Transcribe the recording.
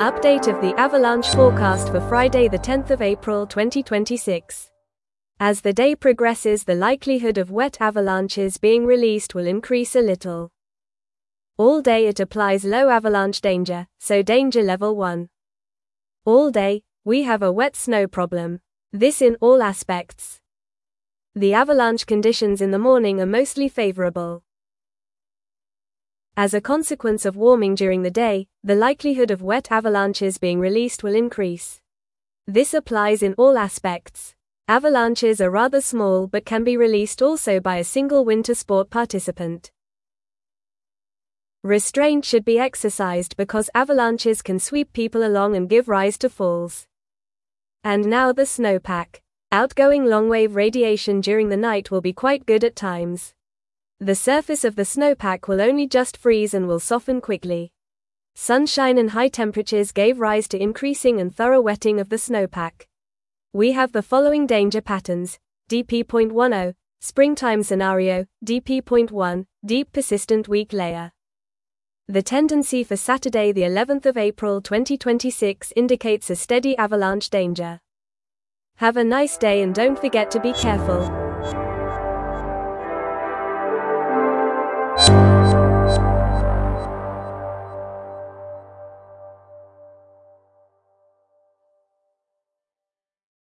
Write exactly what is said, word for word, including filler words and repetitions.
Update of the avalanche forecast for Friday the tenth of April twenty twenty-six. As the day progresses, the likelihood of wet avalanches being released will increase a little. All day it applies low avalanche danger, so danger level one. All day, we have a wet snow problem. This in all aspects. The avalanche conditions in the morning are mostly favorable. As a consequence of warming during the day, the likelihood of wet avalanches being released will increase. This applies in all aspects. Avalanches are rather small but can be released also by a single winter sport participant. Restraint should be exercised because avalanches can sweep people along and give rise to falls. And now the snowpack. Outgoing longwave radiation during the night will be quite good at times. The surface of the snowpack will only just freeze and will soften quickly. Sunshine and high temperatures gave rise to increasing and thorough wetting of the snowpack. We have the following danger patterns: D P zero point ten, springtime scenario, D P zero point one, deep persistent weak layer. The tendency for Saturday the eleventh of April twenty twenty-six indicates a steady avalanche danger. Have a nice day and don't forget to be careful.